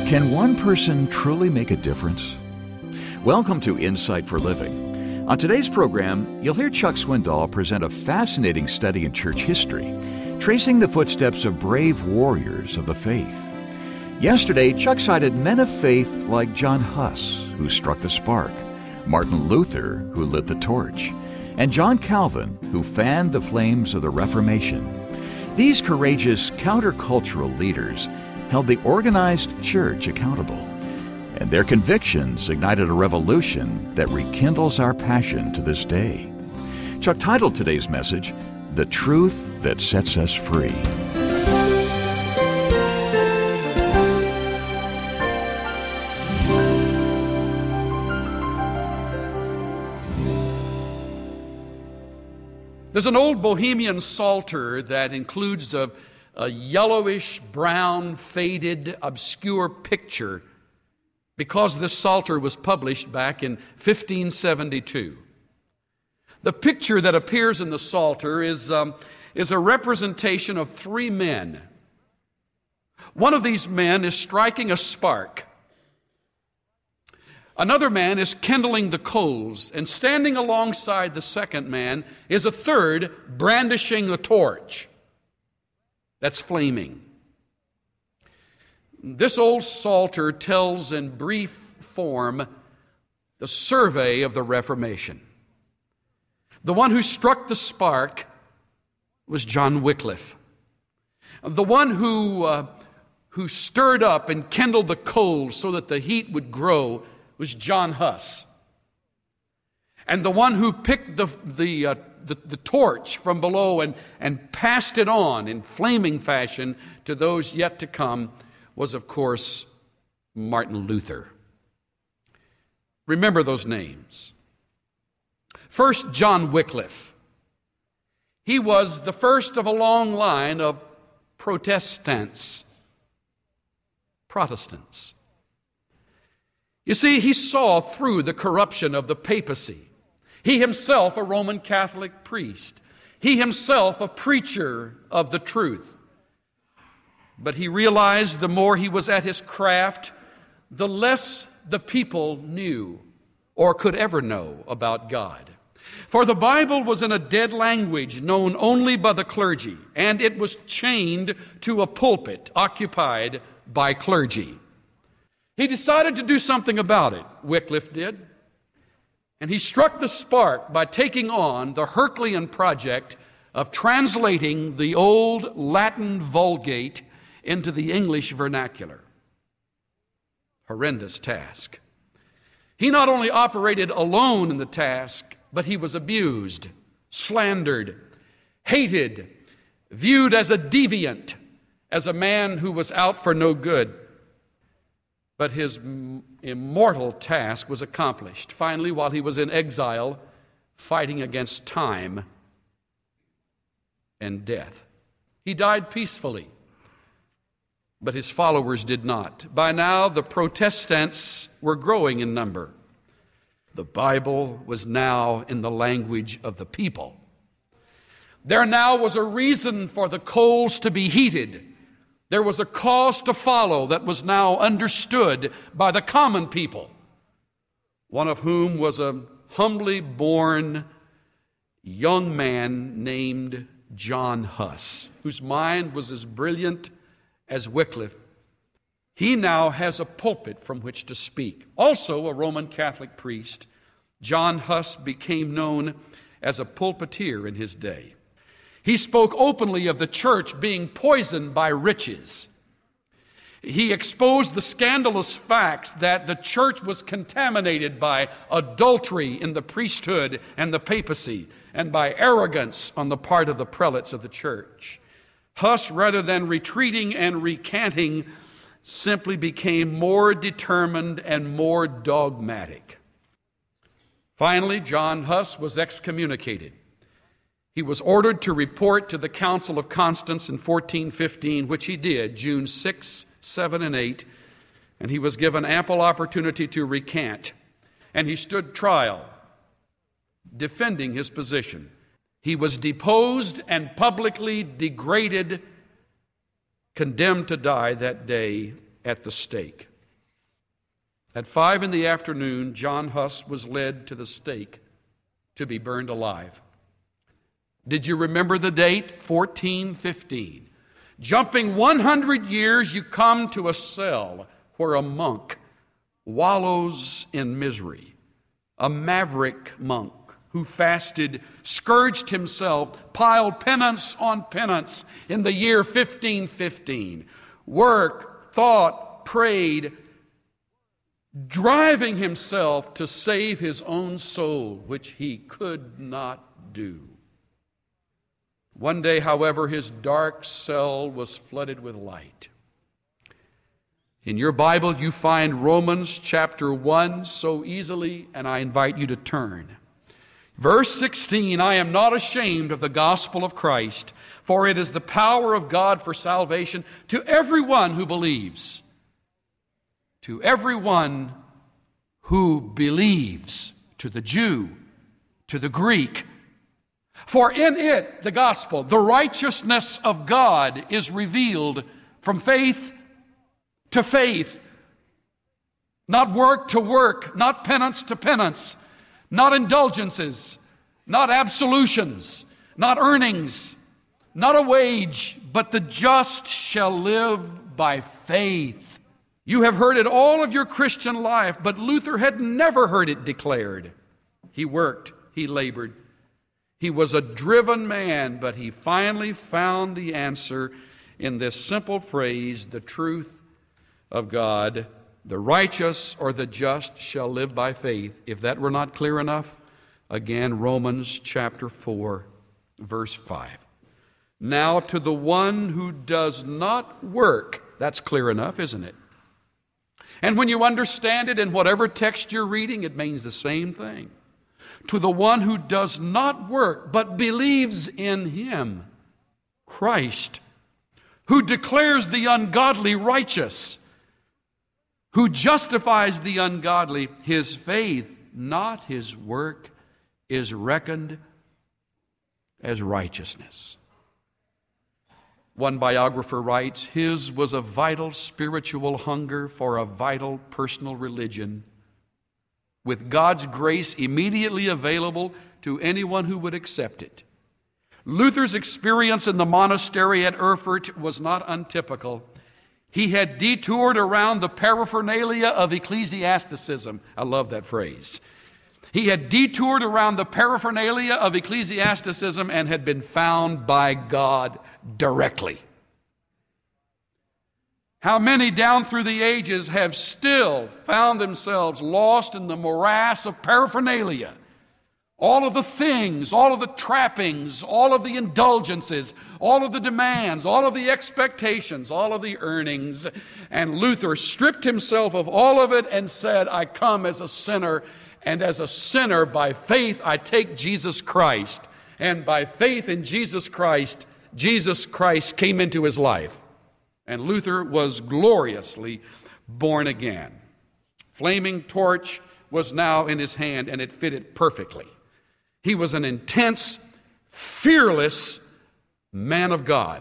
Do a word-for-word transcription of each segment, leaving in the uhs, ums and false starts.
Can one person truly make a difference? Welcome to Insight for Living. On today's program, you'll hear Chuck Swindoll present a fascinating study in church history, tracing the footsteps of brave warriors of the faith. Yesterday, Chuck cited men of faith like John Huss, who struck the spark, Martin Luther, who lit the torch, and John Calvin, who fanned the flames of the Reformation. These courageous countercultural leaders held the organized church accountable, and their convictions ignited a revolution that rekindles our passion to this day. Chuck titled today's message, "The Truth That Sets Us Free." There's an old Bohemian Psalter that includes a, a yellowish, brown, faded, obscure picture because this Psalter was published back in fifteen seventy-two. The picture that appears in the Psalter is, um, is a representation of three men. One of these men is striking a spark. Another man is kindling the coals, and standing alongside the second man is a third brandishing the torch that's flaming. This old Psalter tells in brief form the survey of the Reformation. The one who struck the spark was John Wycliffe. The one who, uh, who stirred up and kindled the coals so that the heat would grow was John Huss. And the one who picked the, the, uh, the, the torch from below and, and passed it on in flaming fashion to those yet to come was, of course, Martin Luther. Remember those names. First, John Wycliffe. He was the first of a long line of Protestants, Protestants. You see, he saw through the corruption of the papacy. He himself a Roman Catholic priest. He himself a preacher of the truth. But he realized the more he was at his craft, the less the people knew or could ever know about God. For the Bible was in a dead language known only by the clergy, and it was chained to a pulpit occupied by clergy. He decided to do something about it, Wycliffe did. And he struck the spark by taking on the Herculean project of translating the old Latin Vulgate into the English vernacular. Horrendous task. He not only operated alone in the task, but he was abused, slandered, hated, viewed as a deviant, as a man who was out for no good. But his immortal task was accomplished. Finally, while he was in exile, fighting against time and death. He died peacefully, but his followers did not. By now, the Protestants were growing in number. The Bible was now in the language of the people. There now was a reason for the coals to be heated. There was a cause to follow that was now understood by the common people, one of whom was a humbly born young man named John Huss, whose mind was as brilliant as Wycliffe. He now has a pulpit from which to speak. Also a Roman Catholic priest, John Huss became known as a pulpiteer in his day. He spoke openly of the church being poisoned by riches. He exposed the scandalous facts that the church was contaminated by adultery in the priesthood and the papacy, and by arrogance on the part of the prelates of the church. Huss, rather than retreating and recanting, simply became more determined and more dogmatic. Finally, John Huss was excommunicated. He was ordered to report to the Council of Constance in fourteen fifteen, which he did, June sixth, seven, and eight, and he was given ample opportunity to recant. And he stood trial, defending his position. He was deposed and publicly degraded, condemned to die that day at the stake. At five in the afternoon, John Huss was led to the stake to be burned alive. Did you remember the date? fourteen fifteen. Jumping one hundred years, you come to a cell where a monk wallows in misery. A maverick monk who fasted, scourged himself, piled penance on penance in the year fifteen fifteen. Worked, thought, prayed, driving himself to save his own soul, which he could not do. One day, however, his dark cell was flooded with light. In your Bible, you find Romans chapter one so easily, and I invite you to turn. Verse sixteen, I am not ashamed of the gospel of Christ, for it is the power of God for salvation to everyone who believes. To everyone who believes, to the Jew, to the Greek. For in it, the gospel, the righteousness of God is revealed from faith to faith. Not work to work, not penance to penance, not indulgences, not absolutions, not earnings, not a wage, but the just shall live by faith. You have heard it all of your Christian life, but Luther had never heard it declared. He worked, he labored. He was a driven man, but he finally found the answer in this simple phrase, the truth of God. The righteous or the just shall live by faith. If that were not clear enough, again, Romans chapter four, verse five. Now to the one who does not work, that's clear enough, isn't it? And when you understand it in whatever text you're reading, it means the same thing. To the one who does not work, but believes in him, Christ, who declares the ungodly righteous, who justifies the ungodly, his faith, not his work, is reckoned as righteousness. One biographer writes, his was a vital spiritual hunger for a vital personal religion, with God's grace immediately available to anyone who would accept it. Luther's experience in the monastery at Erfurt was not untypical. He had detoured around the paraphernalia of ecclesiasticism. I love that phrase. He had detoured around the paraphernalia of ecclesiasticism and had been found by God directly. How many down through the ages have still found themselves lost in the morass of paraphernalia? All of the things, all of the trappings, all of the indulgences, all of the demands, all of the expectations, all of the earnings. And Luther stripped himself of all of it and said, I come as a sinner, and as a sinner, by faith, I take Jesus Christ. And by faith in Jesus Christ, Jesus Christ came into his life. And Luther was gloriously born again. Flaming torch was now in his hand, and it fitted perfectly. He was an intense, fearless man of God.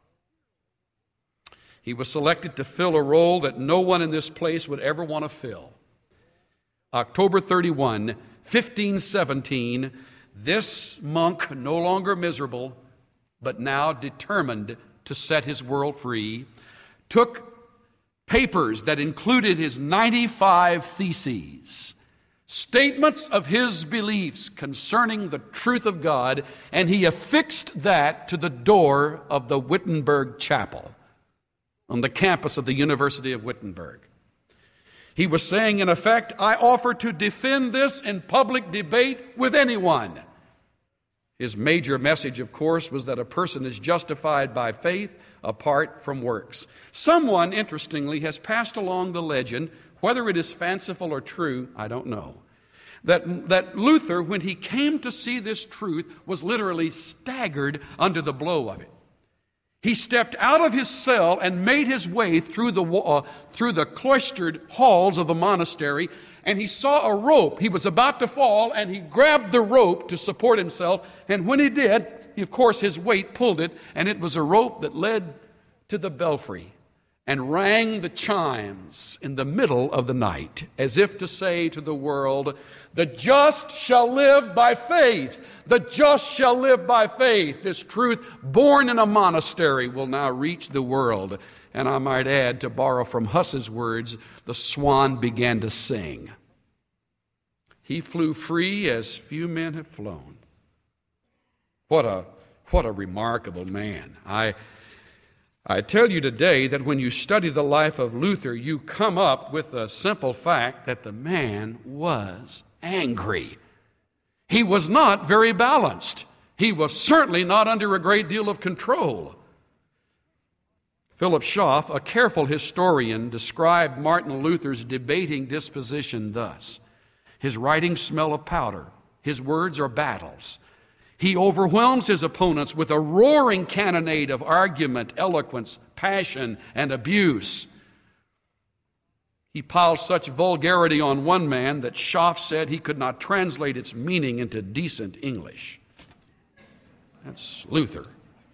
He was selected to fill a role that no one in this place would ever want to fill. October thirty-first, fifteen seventeen, this monk, no longer miserable, but now determined to set his world free, took papers that included his ninety-five theses, statements of his beliefs concerning the truth of God, and he affixed that to the door of the Wittenberg Chapel on the campus of the University of Wittenberg. He was saying, in effect, I offer to defend this in public debate with anyone. His major message, of course, was that a person is justified by faith apart from works. Someone, interestingly, has passed along the legend, whether it is fanciful or true, I don't know, that, that Luther, when he came to see this truth, was literally staggered under the blow of it. He stepped out of his cell and made his way through the, uh, through the cloistered halls of the monastery, and he saw a rope. He was about to fall, and he grabbed the rope to support himself, and when he did, he, of course, his weight pulled it, and it was a rope that led to the belfry. and rang the chimes in the middle of the night, as if to say to the world, the just shall live by faith. The just shall live by faith. This truth, born in a monastery, will now reach the world. And I might add, to borrow from Huss's words, the swan began to sing. He flew free as few men have flown. What a, what a remarkable man. I I tell you today that when you study the life of Luther, you come up with the simple fact that the man was angry. He was not very balanced. He was certainly not under a great deal of control. Philip Schaff, a careful historian, described Martin Luther's debating disposition thus: his writings smell of powder, his words are battles. He overwhelms his opponents with a roaring cannonade of argument, eloquence, passion, and abuse. He piled such vulgarity on one man that Schaff said he could not translate its meaning into decent English. That's Luther.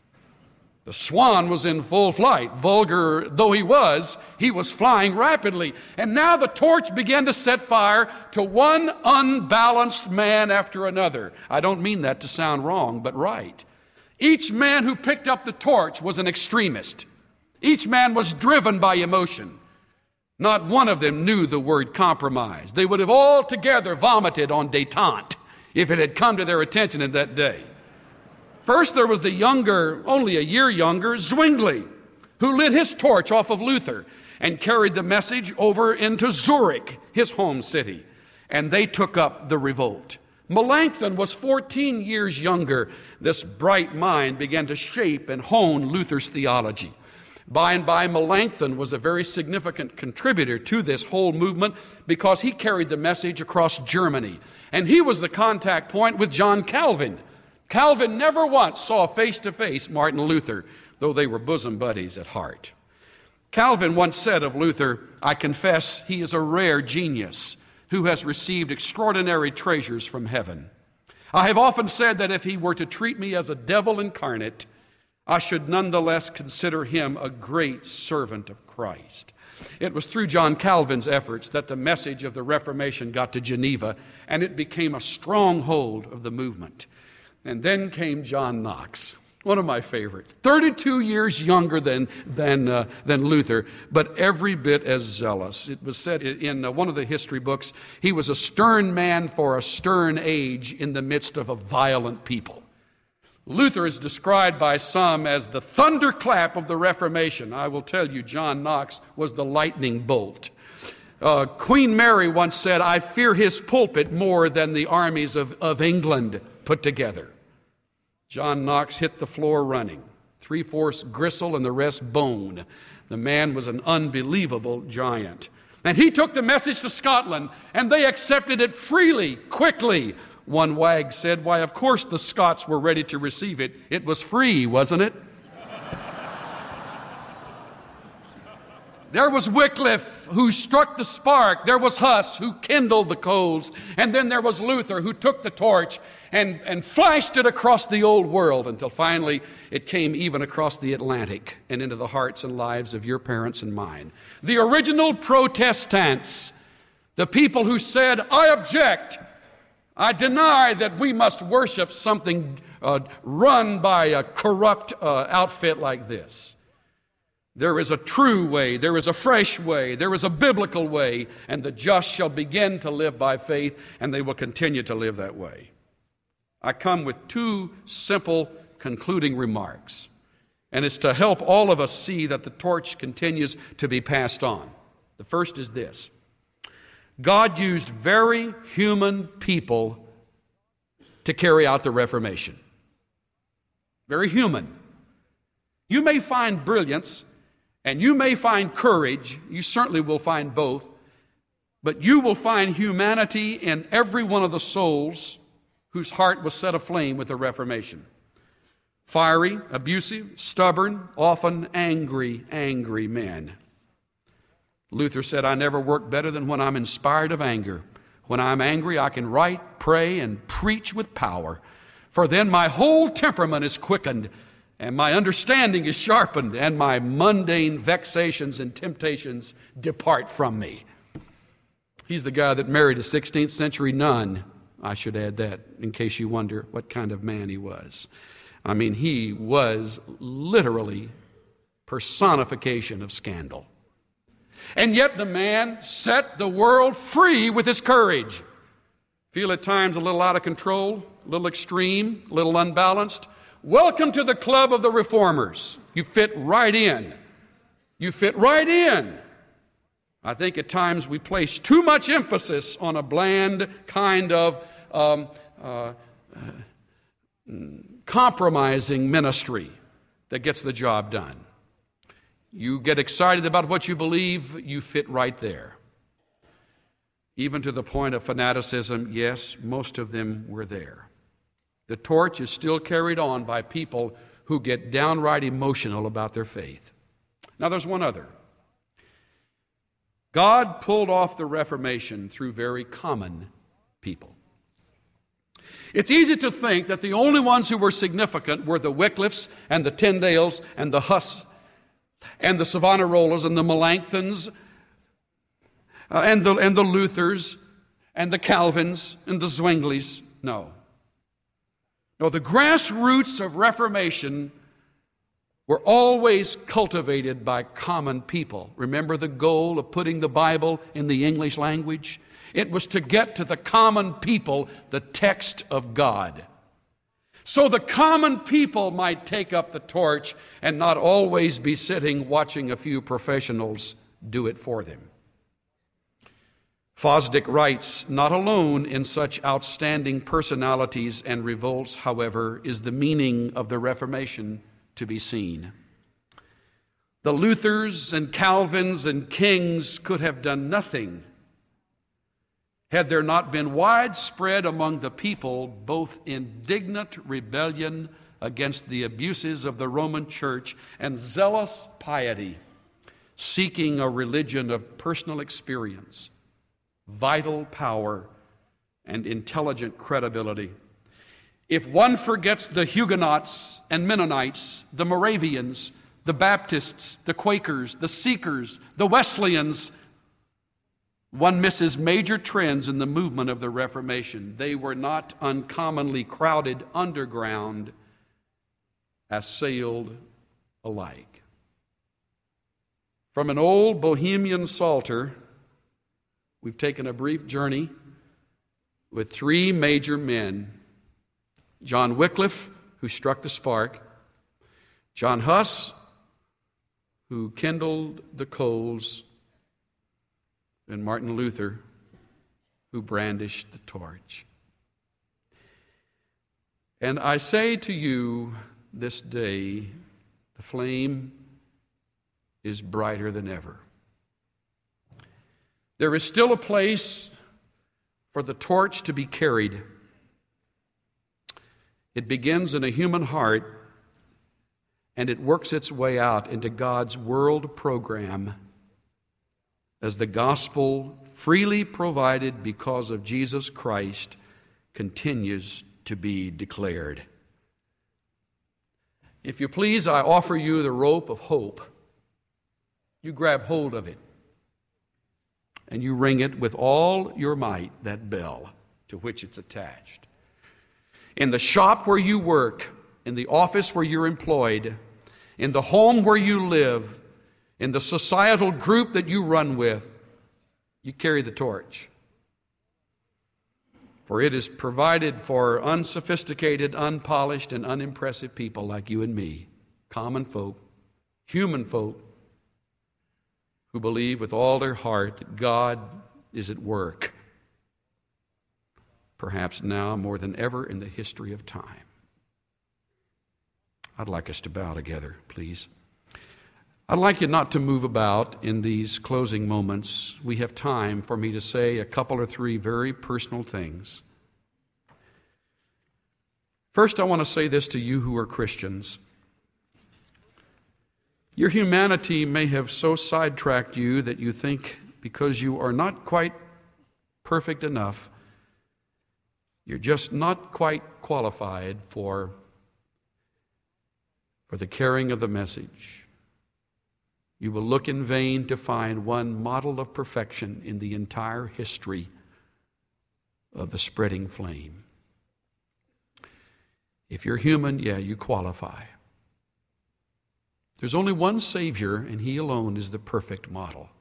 The swan was in full flight. Vulgar though he was, he was flying rapidly. And now the torch began to set fire to one unbalanced man after another. I don't mean that to sound wrong, but right. Each man who picked up the torch was an extremist. Each man was driven by emotion. Not one of them knew the word compromise. They would have all together vomited on détente if it had come to their attention in that day. First, there was the younger, only a year younger, Zwingli, who lit his torch off of Luther and carried the message over into Zurich, his home city, and they took up the revolt. Melanchthon was fourteen years younger. This bright mind began to shape and hone Luther's theology. By and by, Melanchthon was a very significant contributor to this whole movement because he carried the message across Germany, and he was the contact point with John Calvin. Calvin never once saw face-to-face Martin Luther, though they were bosom buddies at heart. Calvin once said of Luther, "I confess he is a rare genius who has received extraordinary treasures from heaven. I have often said that if he were to treat me as a devil incarnate, I should nonetheless consider him a great servant of Christ." It was through John Calvin's efforts that the message of the Reformation got to Geneva, and it became a stronghold of the movement. And then came John Knox, one of my favorites, thirty-two years younger than, than, uh, than Luther, but every bit as zealous. It was said in uh, one of the history books, he was a stern man for a stern age in the midst of a violent people. Luther is described by some as the thunderclap of the Reformation. I will tell you, John Knox was the lightning bolt. Uh, Queen Mary once said, "I fear his pulpit more than the armies of, of England put together." John Knox hit the floor running. Three-fourths gristle and the rest bone. The man was an unbelievable giant. And he took the message to Scotland, and they accepted it freely, quickly. One wag said, "Why, of course the Scots were ready to receive it. It was free, wasn't it?" There was Wycliffe, who struck the spark. There was Huss, who kindled the coals. And then there was Luther, who took the torch and, and flashed it across the old world until finally it came even across the Atlantic and into the hearts and lives of your parents and mine. The original Protestants, the people who said, "I object. I deny that we must worship something uh, run by a corrupt uh, outfit like this. There is a true way, there is a fresh way, there is a biblical way, and the just shall begin to live by faith, and they will continue to live that way." I come with two simple concluding remarks, and it's to help all of us see that the torch continues to be passed on. The first is this: God used very human people to carry out the Reformation. Very human. You may find brilliance and you may find courage. You certainly will find both. But you will find humanity in every one of the souls whose heart was set aflame with the Reformation. Fiery, abusive, stubborn, often angry, angry men. Luther said, "I never work better than when I'm inspired of anger. When I'm angry, I can write, pray, and preach with power. For then my whole temperament is quickened, and my understanding is sharpened, and my mundane vexations and temptations depart from me. He's the guy that married a sixteenth century nun. I should add that in case you wonder what kind of man he was. I mean, he was literally personification of scandal. And yet the man set the world free with his courage. Feel at times a little out of control, a little extreme, a little unbalanced? Welcome to the club of the reformers. You fit right in. You fit right in. I think at times we place too much emphasis on a bland kind of um, uh, uh, compromising ministry that gets the job done. You get excited about what you believe, you fit right there. Even to the point of fanaticism, yes, most of them were there. The torch is still carried on by people who get downright emotional about their faith. Now there's one other. God pulled off the Reformation through very common people. It's easy to think that the only ones who were significant were the Wycliffes and the Tyndales and the Huss and the Savonarolas and the Melanchthons uh, and, the, and the Luthers and the Calvins and the Zwinglies. No. No, the grassroots of Reformation were always cultivated by common people. Remember the goal of putting the Bible in the English language? It was to get to the common people the text of God. So the common people might take up the torch and not always be sitting watching a few professionals do it for them. Fosdick writes, "Not alone in such outstanding personalities and revolts, however, is the meaning of the Reformation to be seen. The Luthers and Calvins and Kings could have done nothing had there not been widespread among the people both indignant rebellion against the abuses of the Roman Church and zealous piety, seeking a religion of personal experience, vital power, and intelligent credibility. If one forgets the Huguenots and Mennonites, the Moravians, the Baptists, the Quakers, the Seekers, the Wesleyans, one misses major trends in the movement of the Reformation. They were not uncommonly crowded underground, assailed alike. From an old Bohemian Psalter, we've taken a brief journey with three major men: John Wycliffe, who struck the spark; John Huss, who kindled the coals; and Martin Luther, who brandished the torch. And I say to you this day, the flame is brighter than ever. There is still a place for the torch to be carried. It begins in a human heart, and it works its way out into God's world program as the gospel, freely provided because of Jesus Christ, continues to be declared. If you please, I offer you the rope of hope. You grab hold of it, and you ring it with all your might, that bell to which it's attached. In the shop where you work, in the office where you're employed, in the home where you live, in the societal group that you run with, you carry the torch. For it is provided for unsophisticated, unpolished, and unimpressive people like you and me, common folk, human folk, who believe with all their heart that God is at work, perhaps now more than ever in the history of time. I'd like us to bow together, please. I'd like you not to move about in these closing moments. We have time for me to say a couple or three very personal things. First, I want to say this to you who are Christians. Your humanity may have so sidetracked you that you think because you are not quite perfect enough, you're just not quite qualified for, for the carrying of the message. You will look in vain to find one model of perfection in the entire history of the spreading flame. If you're human, yeah, you qualify. There's only one Savior, and He alone is the perfect model.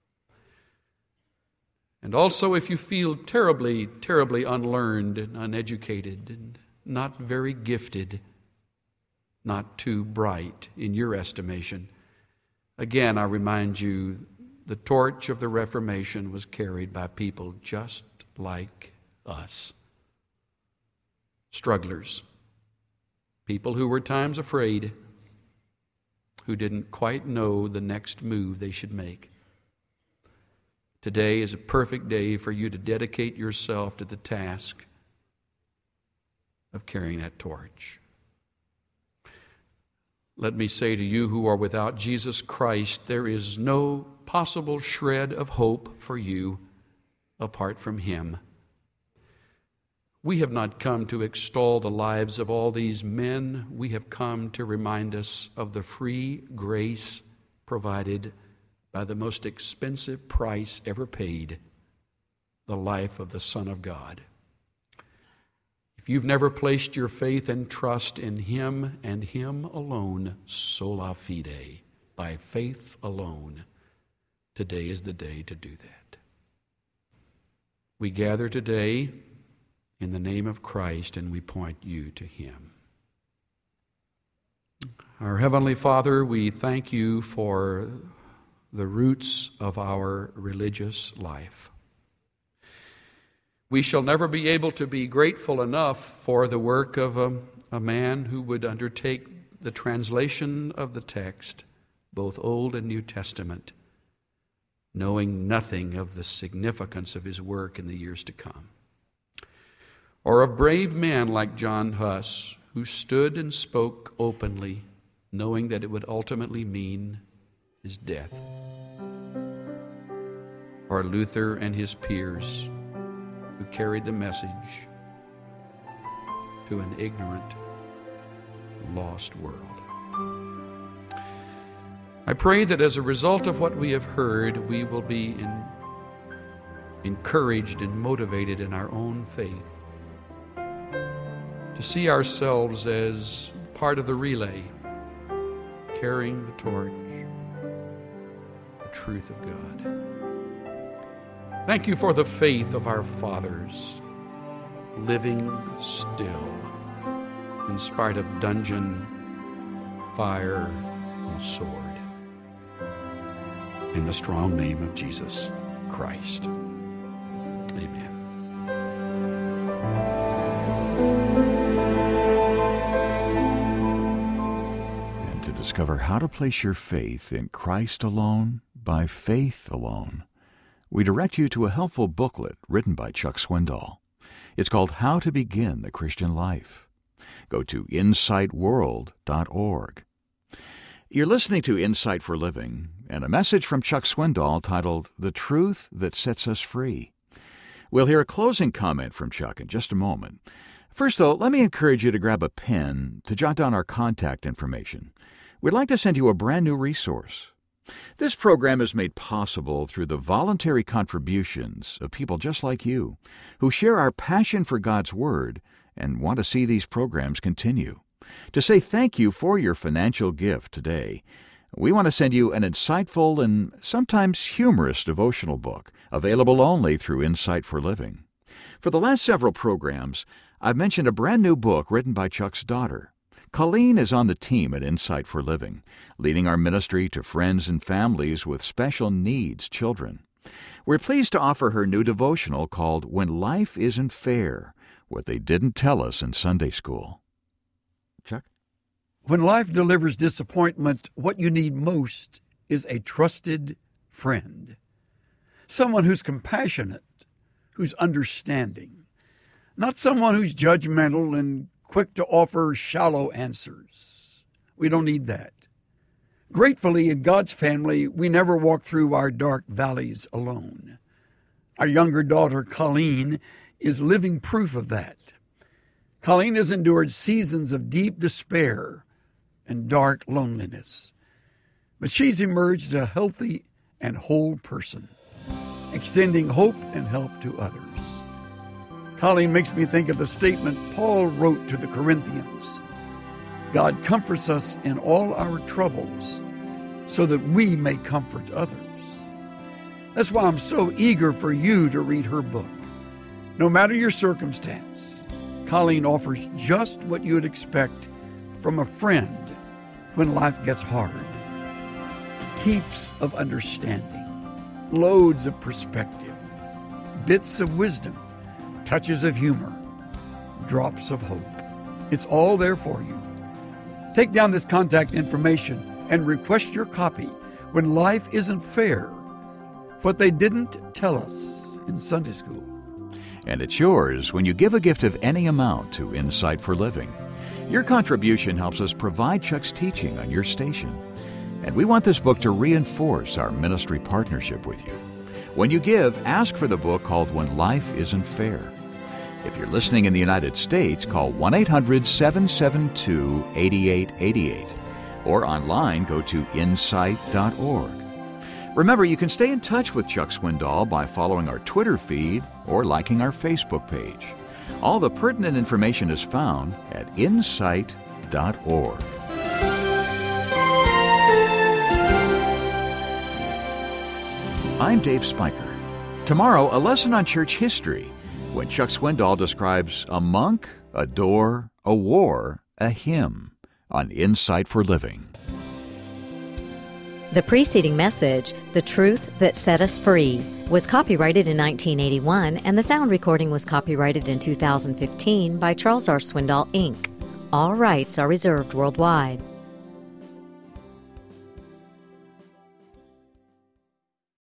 And also, if you feel terribly, terribly unlearned and uneducated and not very gifted, not too bright in your estimation, again, I remind you, the torch of the Reformation was carried by people just like us. Strugglers. People who were at times afraid, who didn't quite know the next move they should make. Today is a perfect day for you to dedicate yourself to the task of carrying that torch. Let me say to you who are without Jesus Christ, there is no possible shred of hope for you apart from Him. We have not come to extol the lives of all these men. We have come to remind us of the free grace provided by the most expensive price ever paid, the life of the Son of God. If you've never placed your faith and trust in Him and Him alone, sola fide, by faith alone, today is the day to do that. We gather today in the name of Christ, and we point you to Him. Our Heavenly Father, we thank you for the roots of our religious life. We shall never be able to be grateful enough for the work of a, a man who would undertake the translation of the text, both Old and New Testament, knowing nothing of the significance of his work in the years to come. Or of brave men like John Huss, who stood and spoke openly, knowing that it would ultimately mean his death. Or Luther and his peers, who carried the message to an ignorant, lost world. I pray that as a result of what we have heard, we will be in, encouraged and motivated in our own faith to see ourselves as part of the relay, carrying the torch, the truth of God. Thank you for the faith of our fathers, living still in spite of dungeon, fire, and sword. In the strong name of Jesus Christ. Amen. And to discover how to place your faith in Christ alone, by faith alone, we direct you to a helpful booklet written by Chuck Swindoll. It's called How to Begin the Christian Life. Go to insight world dot org. You're listening to Insight for Living, and a message from Chuck Swindoll titled The Truth That Sets Us Free. We'll hear a closing comment from Chuck in just a moment. First, though, let me encourage you to grab a pen to jot down our contact information. We'd like to send you a brand new resource. This program is made possible through the voluntary contributions of people just like you, who share our passion for God's Word and want to see these programs continue. To say thank you for your financial gift today, we want to send you an insightful and sometimes humorous devotional book, available only through Insight for Living. For the last several programs, I've mentioned a brand new book written by Chuck's daughter. Colleen is on the team at Insight for Living, leading our ministry to friends and families with special needs children. We're pleased to offer her new devotional called When Life Isn't Fair, What They Didn't Tell Us in Sunday School. Chuck? When life delivers disappointment, what you need most is a trusted friend. Someone who's compassionate, who's understanding. Not someone who's judgmental and quick to offer shallow answers. We don't need that. Gratefully, in God's family, we never walk through our dark valleys alone. Our younger daughter, Colleen, is living proof of that. Colleen has endured seasons of deep despair and dark loneliness. But she's emerged a healthy and whole person, extending hope and help to others. Colleen makes me think of the statement Paul wrote to the Corinthians. God comforts us in all our troubles so that we may comfort others. That's why I'm so eager for you to read her book. No matter your circumstance, Colleen offers just what you would expect from a friend when life gets hard. Heaps of understanding, loads of perspective, bits of wisdom, touches of humor, drops of hope. It's all there for you. Take down this contact information and request your copy when life isn't fair. What they didn't tell us in Sunday school. And it's yours when you give a gift of any amount to Insight for Living. Your contribution helps us provide Chuck's teaching on your station. And we want this book to reinforce our ministry partnership with you. When you give, ask for the book called When Life Isn't Fair. If you're listening in the United States, call one eight hundred seven seven two eight eight eight eight. Or online, go to insight dot org. Remember, you can stay in touch with Chuck Swindoll by following our Twitter feed or liking our Facebook page. All the pertinent information is found at insight dot org. I'm Dave Spiker. Tomorrow, a lesson on church history when Chuck Swindoll describes a monk, a door, a war, a hymn on Insight for Living. The preceding message, The Truth That Set Us Free, was copyrighted in nineteen eighty-one, and the sound recording was copyrighted in two thousand fifteen by Charles R. Swindoll, Incorporated. All rights are reserved worldwide.